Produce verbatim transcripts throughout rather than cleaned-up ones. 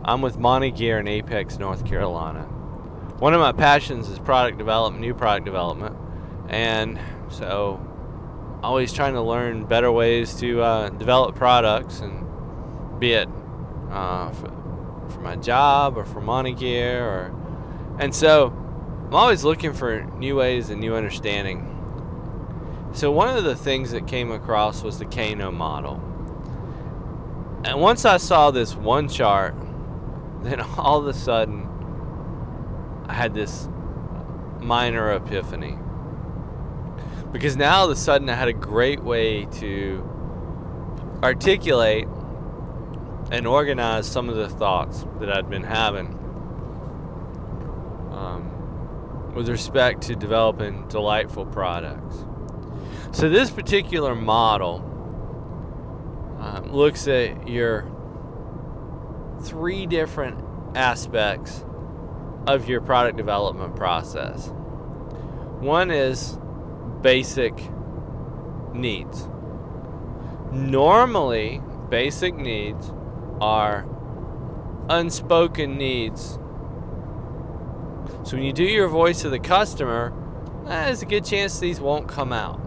I'm with Monty Gear in Apex, North Carolina. One of my passions is product development, new product development, and so always trying to learn better ways to uh, develop products, and be it uh, for, for my job or for Monty Gear, or and so I'm always looking for new ways and new understanding. So one of the things that came across was the Kano model. And once I saw this one chart, then all of a sudden I had this minor epiphany. Because now all of a sudden I had a great way to articulate and organize some of the thoughts that I'd been having um, with respect to developing delightful products. So this particular model um, looks at your three different aspects of your product development process. One is basic needs. Normally, basic needs are unspoken needs. So when you do your voice of the customer, eh, there's a good chance these won't come out.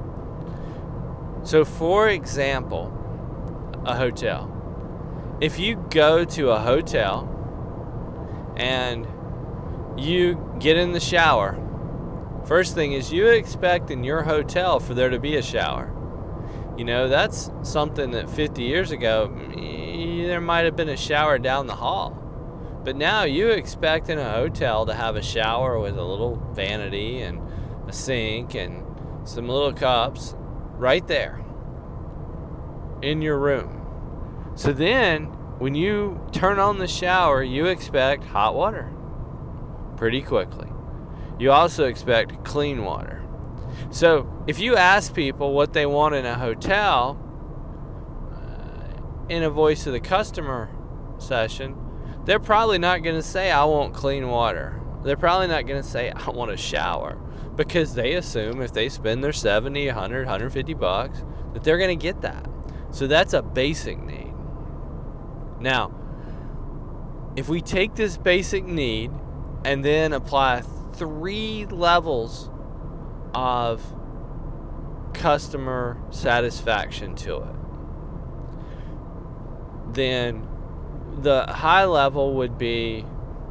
So for example, a hotel. If you go to a hotel and you get in the shower, first thing is you expect in your hotel for there to be a shower. You know, that's something that fifty years ago, there might have been a shower down the hall. But now you expect in a hotel to have a shower with a little vanity and a sink and some little cups right there in your room. So then when you turn on the shower, you expect hot water pretty quickly. You also expect clean water. So if you ask people what they want in a hotel, uh, in a voice of the customer session, they're probably not going to say, I want clean water. They're probably not going to say, I want a shower, because they assume if they spend their seventy, one hundred, one hundred fifty bucks, that they're going to get that. So that's a basic need. Now, if we take this basic need and then apply three levels of customer satisfaction to it, then the high level would be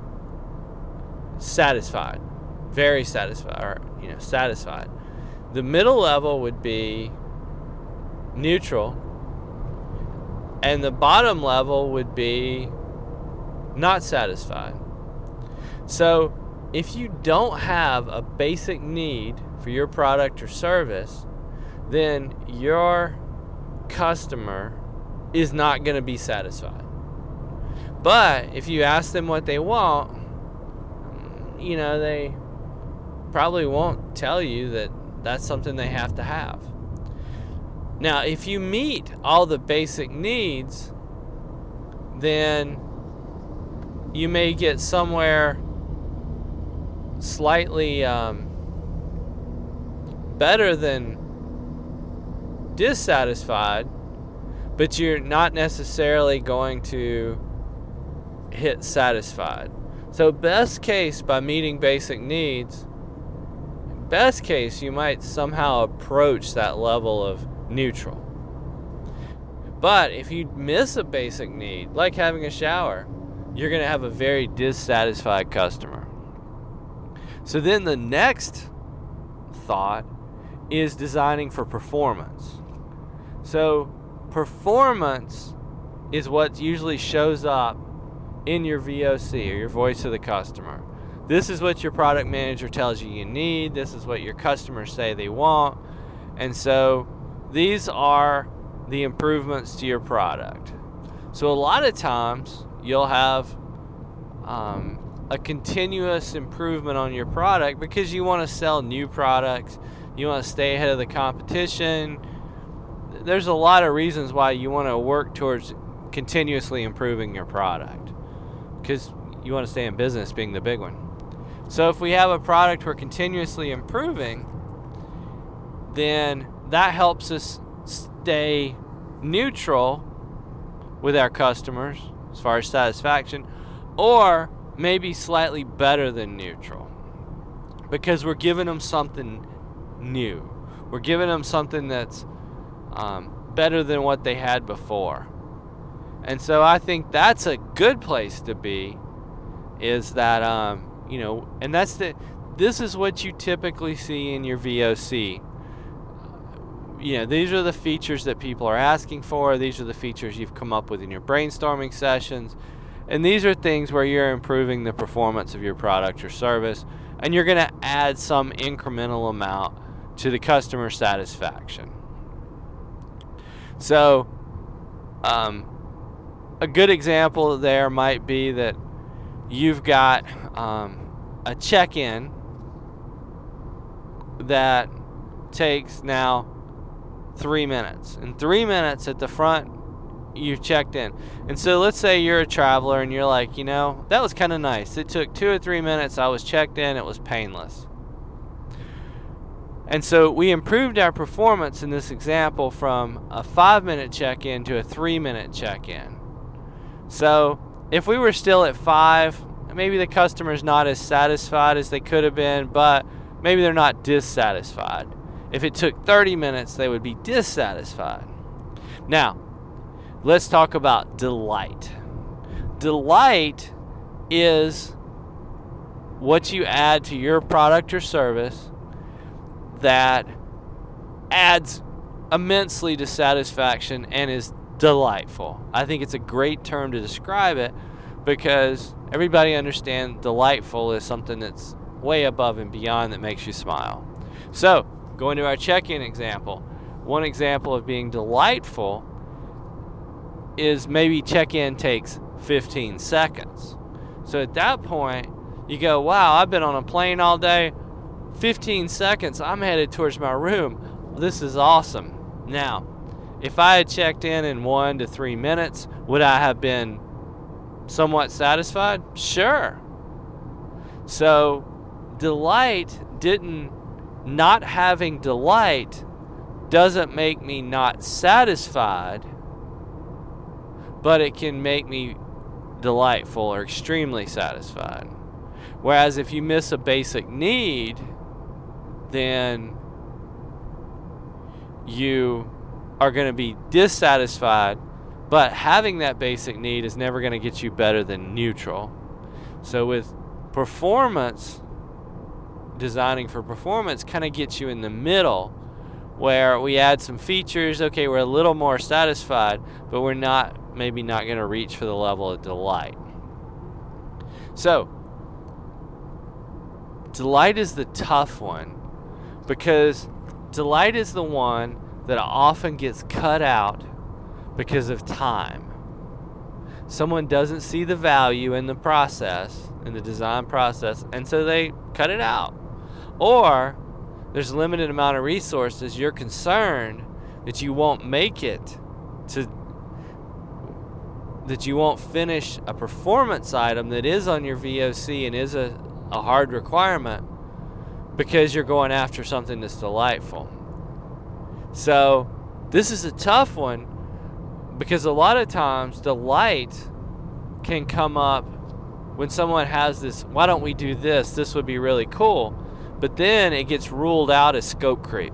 satisfied, very satisfied, or you know, satisfied. The middle level would be neutral, and the bottom level would be not satisfied. So if you don't have a basic need for your product or service, then your customer is not going to be satisfied. But if you ask them what they want, you know, they probably won't tell you that that's something they have to have. Now, if you meet all the basic needs, then you may get somewhere slightly um, better than dissatisfied, but you're not necessarily going to hit satisfied. So best case, by meeting basic needs, best case, you might somehow approach that level of neutral. But if you miss a basic need, like having a shower, you're going to have a very dissatisfied customer. So then the next thought is designing for performance. So performance is what usually shows up in your V O C, or your voice of the customer. This is what your product manager tells you you need. This is what your customers say they want. And so these are the improvements to your product. So a lot of times you'll have um, a continuous improvement on your product because you want to sell new products. You want to stay ahead of the competition. There's a lot of reasons why you want to work towards continuously improving your product, because you want to stay in business, being the big one. So if we have a product we're continuously improving, then that helps us stay neutral with our customers as far as satisfaction, or maybe slightly better than neutral, because we're giving them something new. We're giving them something that's um, better than what they had before. And so I think that's a good place to be, is that, um, you know, and that's the, this is what you typically see in your V O C. You know, these are the features that people are asking for. These are the features you've come up with in your brainstorming sessions. And these are things where you're improving the performance of your product or service, and you're going to add some incremental amount to the customer satisfaction. So, um, a good example there might be that you've got um, a check-in that takes now three minutes. In three minutes at the front, you've checked in. And so let's say you're a traveler and you're like, you know, that was kind of nice. It took two or three minutes. I was checked in. It was painless. And so we improved our performance in this example from a five-minute check-in to a three-minute check-in. So if we were still at five, maybe the customer's not as satisfied as they could have been, but maybe they're not dissatisfied. If it took thirty minutes, they would be dissatisfied. Now, let's talk about delight. Delight is what you add to your product or service that adds immensely to satisfaction and is delightful. I think it's a great term to describe it, because everybody understands delightful is something that's way above and beyond that makes you smile. So, going to our check-in example, one example of being delightful is maybe check-in takes fifteen seconds. So at that point, you go, wow, I've been on a plane all day, fifteen seconds, I'm headed towards my room. This is awesome. Now, if I had checked in in one to three minutes, would I have been somewhat satisfied? Sure. So, delight didn't, not having delight doesn't make me not satisfied, but it can make me delightful or extremely satisfied. Whereas if you miss a basic need, then you are going to be dissatisfied, but having that basic need is never going to get you better than neutral. So with performance, designing for performance kind of gets you in the middle, where we add some features. Okay, we're a little more satisfied, but we're not, maybe not going to reach for the level of delight. So, delight is the tough one, because delight is the one that often gets cut out because of time. Someone doesn't see the value in the process, in the design process, and so they cut it out. Or there's a limited amount of resources. You're concerned that you won't make it to, that you won't finish a performance item that is on your V O C and is a, a hard requirement, because you're going after something that's delightful. So this is a tough one, because a lot of times delight can come up when someone has this, why don't we do this? This would be really cool. But then it gets ruled out as scope creep.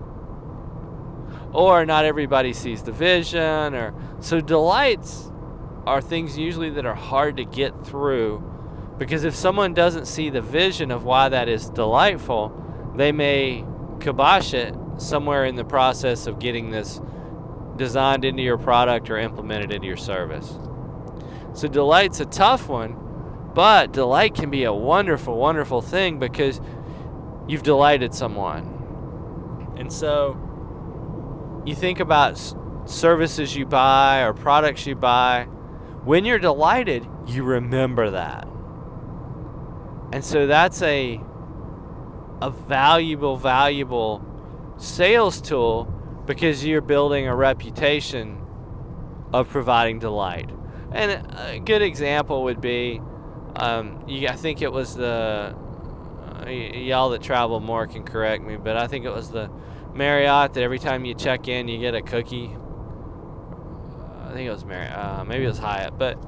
Or not everybody sees the vision. Or so delights are things usually that are hard to get through, because if someone doesn't see the vision of why that is delightful, they may kibosh it somewhere in the process of getting this designed into your product or implemented into your service. So delight's a tough one, but delight can be a wonderful, wonderful thing, because you've delighted someone. And so you think about services you buy or products you buy. When you're delighted, you remember that. And so that's a a valuable, valuable sales tool, because you're building a reputation of providing delight. And a good example would be, um, you, I think it was the, uh, y- y'all that travel more can correct me, but I think it was the Marriott that every time you check in, you get a cookie. I think it was Marriott, uh, maybe it was Hyatt, but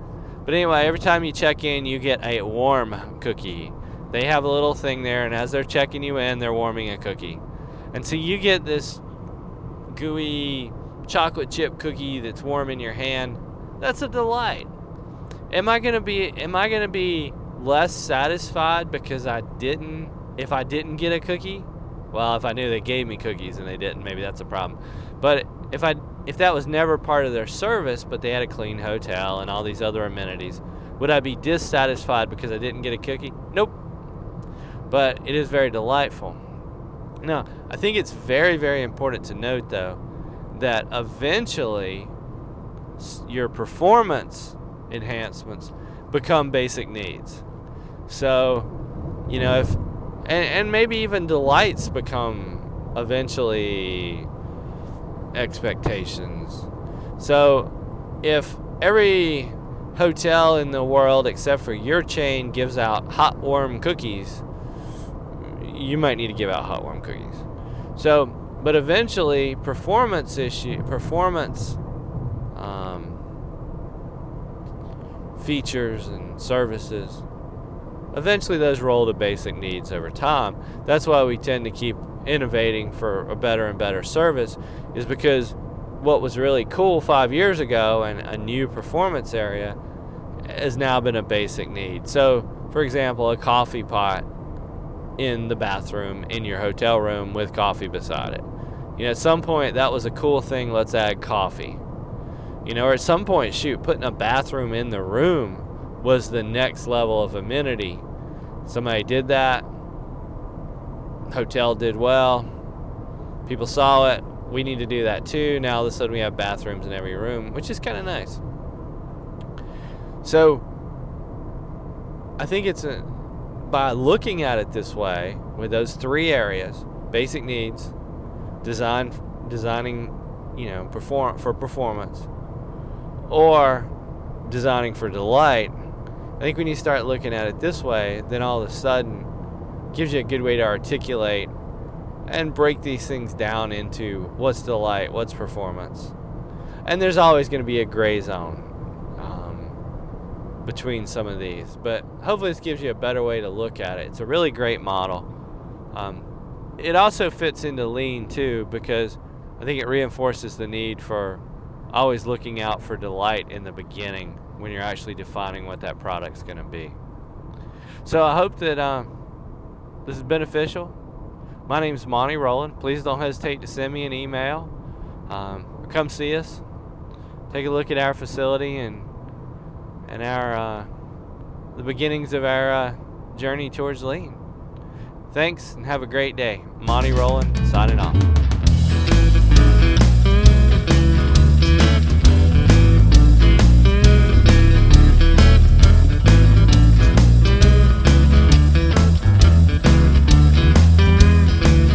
But anyway, every time you check in, you get a warm cookie. They have a little thing there, and as they're checking you in, they're warming a cookie. And so you get this gooey chocolate chip cookie that's warm in your hand. That's a delight. Am I gonna be am I gonna be less satisfied because I didn't if I didn't get a cookie? Well, if I knew they gave me cookies and they didn't, maybe that's a problem. But if I if that was never part of their service, but they had a clean hotel and all these other amenities, would I be dissatisfied because I didn't get a cookie? Nope. But it is very delightful. Now, I think it's very, very important to note, though, that eventually your performance enhancements become basic needs. So, you know, if and, and maybe even delights become eventually expectations. So, if every hotel in the world except for your chain gives out hot, warm cookies, you might need to give out hot, warm cookies. So, but eventually, performance issue, performance um, features and services, eventually those roll to basic needs over time. That's why we tend to keep innovating for a better and better service, is because what was really cool five years ago and a new performance area has now been a basic need. So, for example, a coffee pot in the bathroom in your hotel room with coffee beside it. You know, at some point that was a cool thing, let's add coffee. You know, or at some point, shoot, putting a bathroom in the room was the next level of amenity. Somebody did that. Hotel did well. People saw it. We need to do that too. Now all of a sudden we have bathrooms in every room, which is kind of nice. So I think it's a by looking at it this way, with those three areas, basic needs, design, designing, you know, perform for performance, or designing for delight, I think when you start looking at it this way, then all of a sudden gives you a good way to articulate and break these things down into what's delight, what's performance. And there's always going to be a gray zone between some of these, but hopefully this gives you a better way to look at it. It's a really great model. Um, it also fits into lean too, because I think it reinforces the need for always looking out for delight in the beginning when you're actually defining what that product's going to be. So I hope that uh, this is beneficial. My name's Monty Rowland. Please don't hesitate to send me an email. Um, or come see us. Take a look at our facility and and our uh, the beginnings of our uh, journey towards lean. Thanks and have a great day. Monty Rowland signing off.